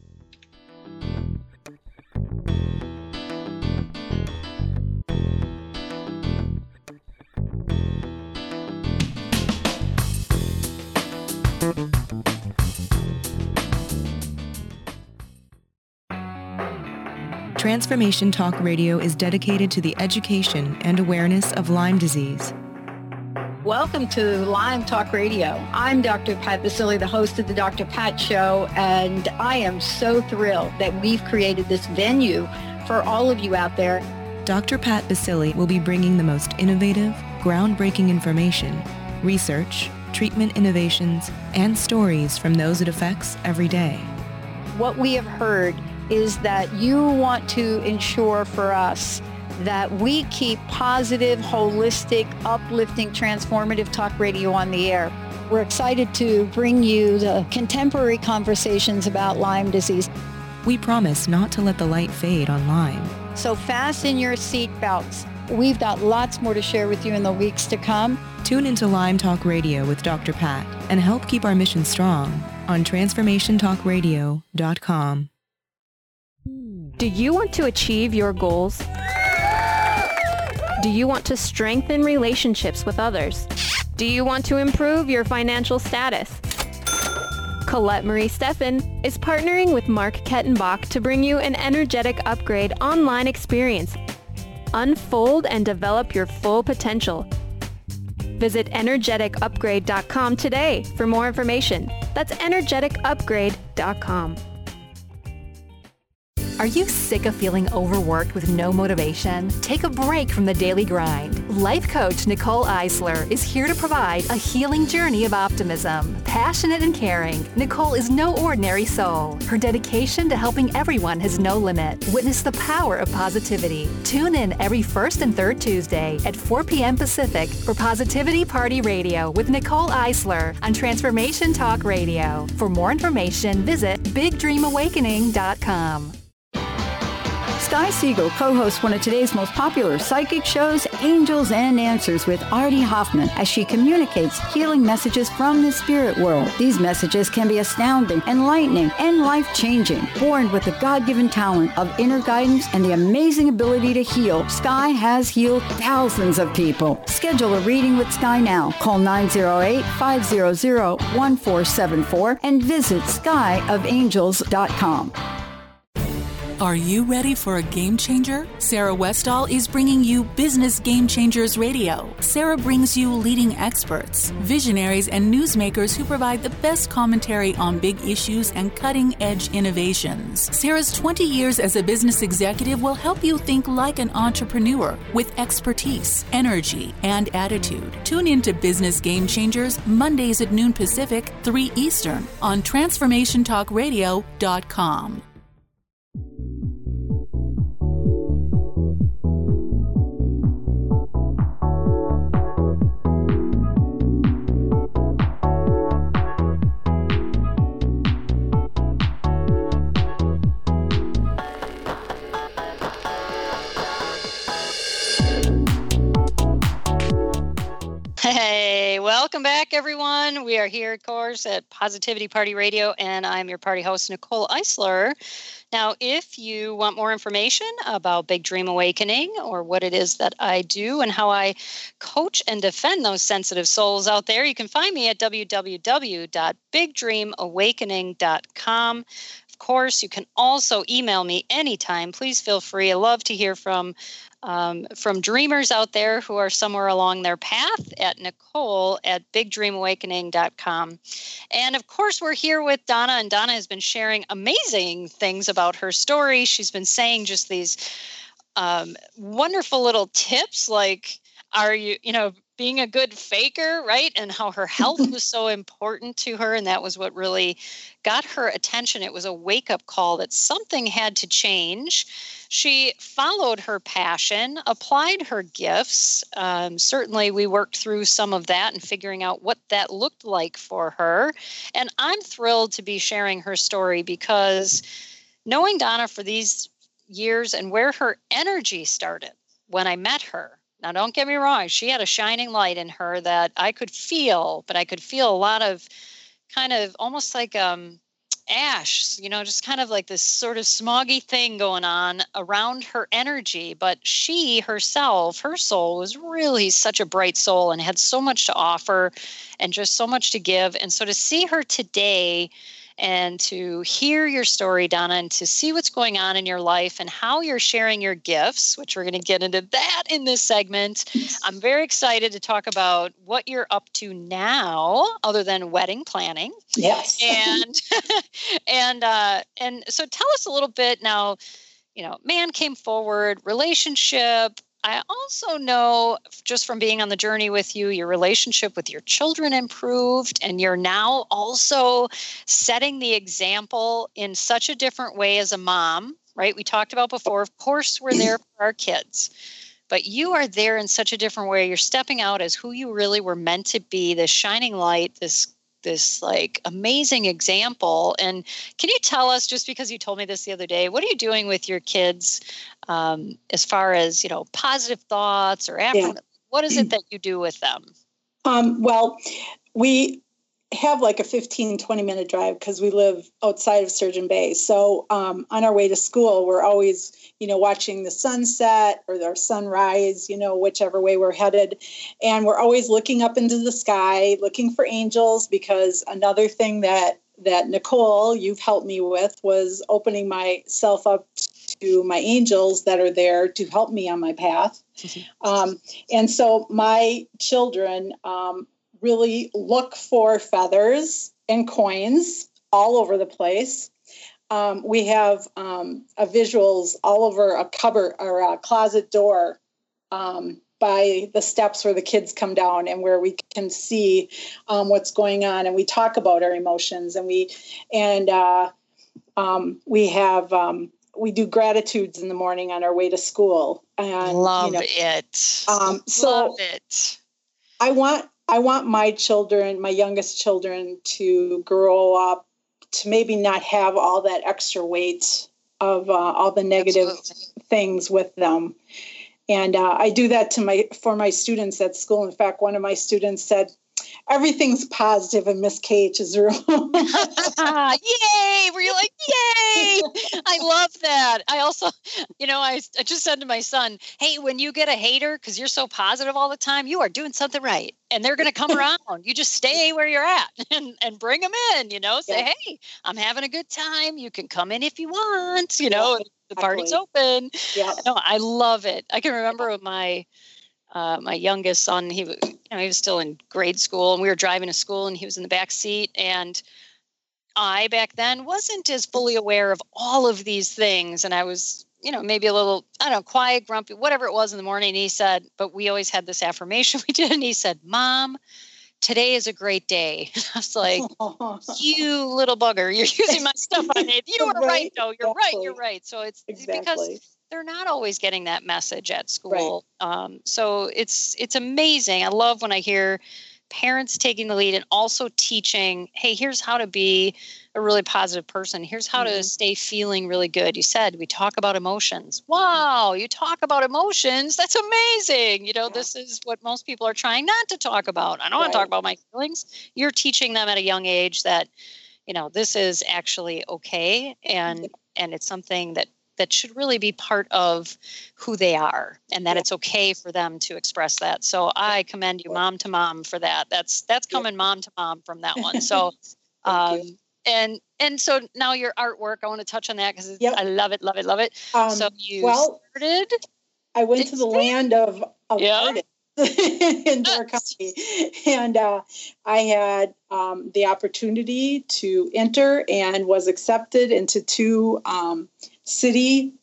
[SPEAKER 14] Transformation Talk Radio is dedicated to the education and awareness of Lyme disease.
[SPEAKER 6] Welcome to Lyme Talk Radio. I'm Dr. Pat Baccili, the host of the Dr. Pat Show, and I am so thrilled that we've created this venue for all of you out there.
[SPEAKER 14] Dr. Pat Baccili will be bringing the most innovative, groundbreaking information, research, treatment innovations, and stories from those it affects every day.
[SPEAKER 6] What we have heard is that you want to ensure for us that we keep positive, holistic, uplifting, transformative talk radio on the air. We're excited to bring you the contemporary conversations about Lyme disease.
[SPEAKER 14] We promise not to let the light fade on Lyme.
[SPEAKER 6] So fasten your seatbelts. We've got lots more to share with you in the weeks to come.
[SPEAKER 14] Tune into Lyme Talk Radio with Dr. Pat and help keep our mission strong on TransformationTalkRadio.com.
[SPEAKER 7] Do you want to achieve your goals? Do you want to strengthen relationships with others? Do you want to improve your financial status? Colette Marie Steffen is partnering with Mark Kettenbach to bring you an Energetic Upgrade online experience. Unfold and develop your full potential. Visit energeticupgrade.com today for more information. That's energeticupgrade.com.
[SPEAKER 2] Are you sick of feeling overworked with no motivation? Take a break from the daily grind. Life coach Nicole Eisler is here to provide a healing journey of optimism. Passionate and caring, Nicole is no ordinary soul. Her dedication to helping everyone has no limit. Witness the power of positivity. Tune in every first and third Tuesday at 4 p.m. Pacific for Positivity Party Radio with Nicole Eisler on Transformation Talk Radio. For more information, visit BigDreamAwakening.com.
[SPEAKER 6] Sky Siegel co-hosts one of today's most popular psychic shows, Angels and Answers with Artie Hoffman, as she communicates healing messages from the spirit world. These messages can be astounding, enlightening, and life-changing. Born with the God-given talent of inner guidance and the amazing ability to heal, Sky has healed thousands of people. Schedule a reading with Sky now. Call 908-500-1474 and visit skyofangels.com.
[SPEAKER 15] Are you ready for a game changer? Sarah Westall is bringing you Business Game Changers Radio. Sarah brings you leading experts, visionaries, and newsmakers who provide the best commentary on big issues and cutting-edge innovations. Sarah's 20 years as a business executive will help you think like an entrepreneur with expertise, energy, and attitude. Tune in to Business Game Changers Mondays at noon Pacific, 3 Eastern on TransformationTalkRadio.com.
[SPEAKER 3] Hey, welcome back, everyone. We are here, of course, at Positivity Party Radio, and I'm your party host, Nicole Eisler. Now, if you want more information about Big Dream Awakening or what it is that I do and how I coach and defend those sensitive souls out there, you can find me at www.bigdreamawakening.com. Of course, you can also email me anytime. Please feel free. I love to hear from dreamers out there who are somewhere along their path at Nicole@bigdreamawakening.com. And of course, we're here with Donna, and Donna has been sharing amazing things about her story. She's been saying just these wonderful little tips like, are you, being a good faker, right? And how her health was so important to her. And that was what really got her attention. It was a wake-up call that something had to change. She followed her passion, applied her gifts. Certainly, we worked through some of that and figuring out what that looked like for her. And I'm thrilled to be sharing her story because knowing Donna for these years and where her energy started when I met her. Now, don't get me wrong. She had a shining light in her that I could feel, but I could feel a lot of kind of almost like ash, just kind of like this sort of smoggy thing going on around her energy. But she herself, her soul was really such a bright soul and had so much to offer and just so much to give. And so to see her today and to hear your story, Donna, and to see what's going on in your life and how you're sharing your gifts, which we're going to get into that in this segment. I'm very excited to talk about what you're up to now, other than wedding planning.
[SPEAKER 9] Yes.
[SPEAKER 3] And so tell us a little bit now, man came forward, relationship. I also know just from being on the journey with you, your relationship with your children improved, and you're now also setting the example in such a different way as a mom, right? We talked about before, of course, we're there for our kids, but you are there in such a different way. You're stepping out as who you really were meant to be, this shining light, this like amazing example. And can you tell us, just because you told me this the other day, what are you doing with your kids as far as, positive thoughts or what is it that you do with them?
[SPEAKER 9] Well, we have like a 15-20 minute drive because we live outside of Sturgeon Bay. So on our way to school, we're always, watching the sunset or our sunrise, whichever way we're headed. And we're always looking up into the sky, looking for angels, because another thing that Nicole, you've helped me with, was opening myself up to my angels that are there to help me on my path. And so my children really look for feathers and coins all over the place. we have visuals all over a cupboard or a closet door by the steps where the kids come down, and where we can see what's going on, and we talk about our emotions, and we do gratitudes in the morning on our way to school. And
[SPEAKER 3] love it. Love it.
[SPEAKER 9] I want my children, my youngest children, to grow up to maybe not have all that extra weight of all the negative things with them. And I do that for my students at school. In fact, one of my students said, "Everything's positive in Miss KH's room."
[SPEAKER 3] Yay! Were you like, yay? I love that. I also, I just said to my son, hey, when you get a hater, because you're so positive all the time, you are doing something right. And they're going to come around. You just stay where you're at and bring them in, say, hey, I'm having a good time. You can come in if you want, the party's open. Yeah. No, I love it. I can remember with my youngest son, he was still in grade school, and we were driving to school, and he was in the back seat. And I, back then, wasn't as fully aware of all of these things. And I was, maybe a little, quiet, grumpy, whatever it was in the morning. And he said, but we always had this affirmation we did. And he said, "Mom, today is a great day." I was like, you little bugger, you're using my stuff on it. You are right, though. You're right. So it's because they're not always getting that message at school. Right. So it's amazing. I love when I hear parents taking the lead and also teaching, hey, here's how to be a really positive person. Here's how to stay feeling really good. You said we talk about emotions. Wow, you talk about emotions. That's amazing. This is what most people are trying not to talk about. I don't want to talk about my feelings. You're teaching them at a young age that, this is actually okay. And it's something that should really be part of who they are, and that it's okay for them to express that. So I commend you, mom to mom, for that. That's coming mom to mom from that one. So, and so now your artwork, I want to touch on that because I love it. So you started.
[SPEAKER 9] I went to the land of artists in Door County, and I had the opportunity to enter and was accepted into 2 city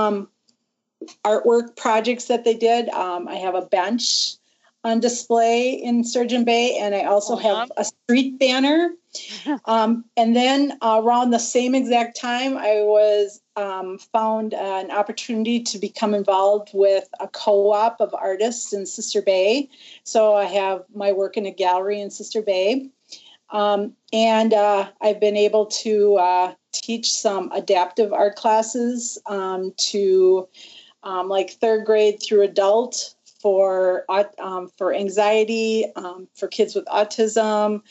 [SPEAKER 9] artwork projects that they did. I have a bench on display in Sturgeon Bay, and I also have a street banner. And then around the same exact time, I was found an opportunity to become involved with a co-op of artists in Sister Bay. So I have my work in a gallery in Sister Bay. And I've been able to teach some adaptive art classes to like 3rd grade through adult for anxiety, for kids with autism,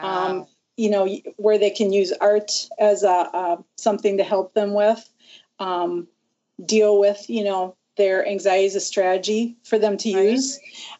[SPEAKER 9] where they can use art as something to help them with, deal with, their anxiety as a strategy for them to use.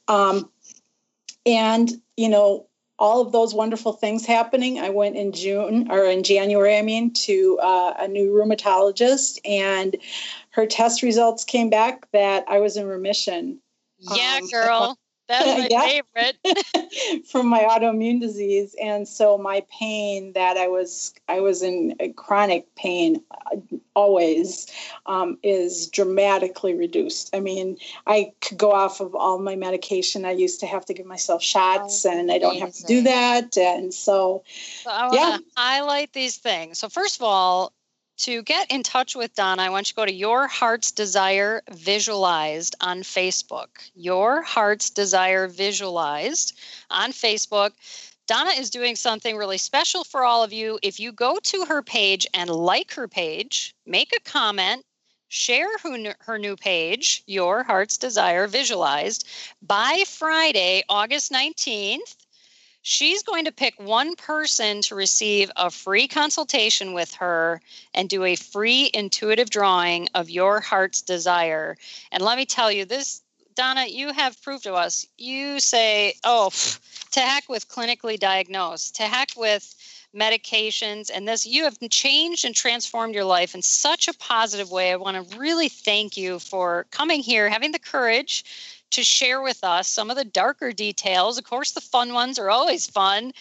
[SPEAKER 9] And, all of those wonderful things happening. I went in January, to a new rheumatologist, and her test results came back that I was in remission.
[SPEAKER 3] Yeah, girl. That's my favorite.
[SPEAKER 9] From my autoimmune disease. And so my pain that I was in chronic pain always is dramatically reduced. I mean, I could go off of all my medication. I used to have to give myself shots, and I don't have to do that. And so
[SPEAKER 3] I want to highlight these things. So first of all, to get in touch with Donna, I want you to go to Your Heart's Desire Visualized on Facebook. Your Heart's Desire Visualized on Facebook. Donna is doing something really special for all of you. If you go to her page and like her page, make a comment, share her new page, Your Heart's Desire Visualized, by Friday, August 19th, she's going to pick one person to receive a free consultation with her and do a free intuitive drawing of your heart's desire. And let me tell you this, Donna, you have proved to us, you say, to heck with clinically diagnosed, to heck with medications, and this, you have changed and transformed your life in such a positive way. I want to really thank you for coming here, having the courage to share with us some of the darker details. Of course, the fun ones are always fun.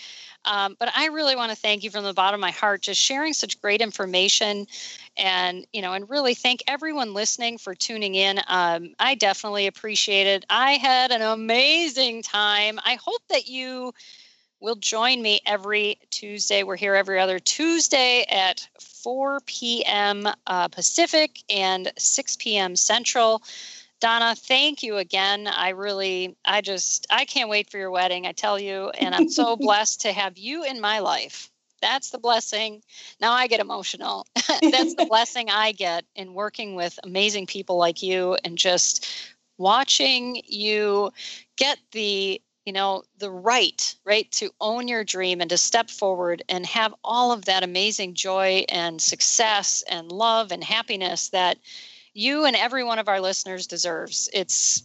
[SPEAKER 3] But I really want to thank you from the bottom of my heart, just sharing such great information, and really thank everyone listening for tuning in. I definitely appreciate it. I had an amazing time. I hope that you will join me every Tuesday. We're here every other Tuesday at 4 p.m. Pacific and 6 p.m. Central. Donna, thank you again. I can't wait for your wedding, I tell you. And I'm so blessed to have you in my life. That's the blessing. Now I get emotional. That's the blessing I get in working with amazing people like you, and just watching you get the right to own your dream and to step forward and have all of that amazing joy and success and love and happiness that you and every one of our listeners deserves. It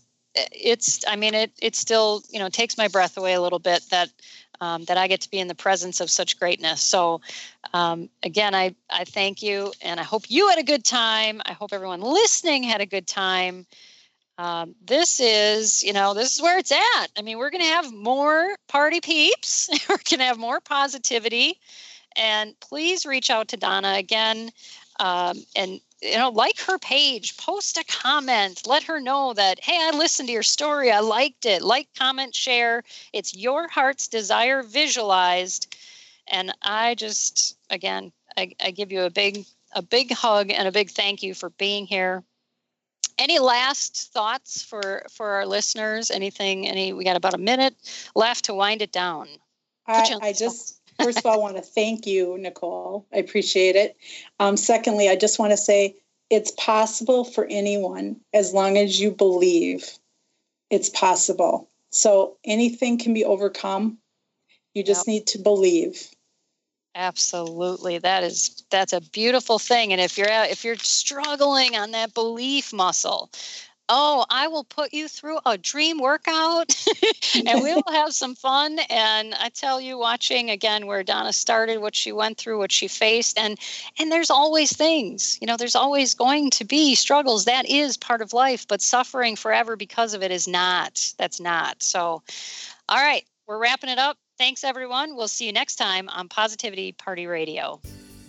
[SPEAKER 3] still, takes my breath away a little bit that I get to be in the presence of such greatness. So again, I thank you, and I hope you had a good time. I hope everyone listening had a good time. This is where it's at. I mean, we're going to have more party peeps. We're going to have more positivity, and please reach out to Donna again. And like her page, post a comment, let her know that, hey, I listened to your story. I liked it. Like, comment, share. It's your heart's desire visualized. And I just, again, I give you a big hug and a big thank you for being here. Any last thoughts for our listeners? We got about a minute left to wind it down.
[SPEAKER 9] First of all, I want to thank you, Nicole. I appreciate it. Secondly, I just want to say it's possible for anyone as long as you believe it's possible. So anything can be overcome. You just need to believe.
[SPEAKER 3] Absolutely. That's a beautiful thing. And if you're struggling on that belief muscle, I will put you through a dream workout and we will have some fun. And I tell you, watching again where Donna started, what she went through, what she faced, and there's always things, there's always going to be struggles. That is part of life, but suffering forever because of it is not. That's not. So, all right, we're wrapping it up. Thanks, everyone. We'll see you next time on Positivity Party Radio.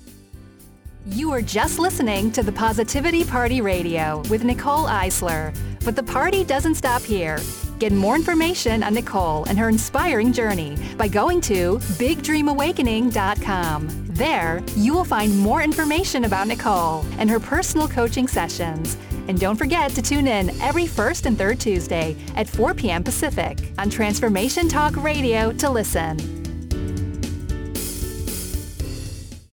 [SPEAKER 2] You are just listening to the Positivity Party Radio with Nicole Eisler. But the party doesn't stop here. Get more information on Nicole and her inspiring journey by going to BigDreamAwakening.com. There, you will find more information about Nicole and her personal coaching sessions. And don't forget to tune in every first and third Tuesday at 4 p.m. Pacific on Transformation Talk Radio to listen.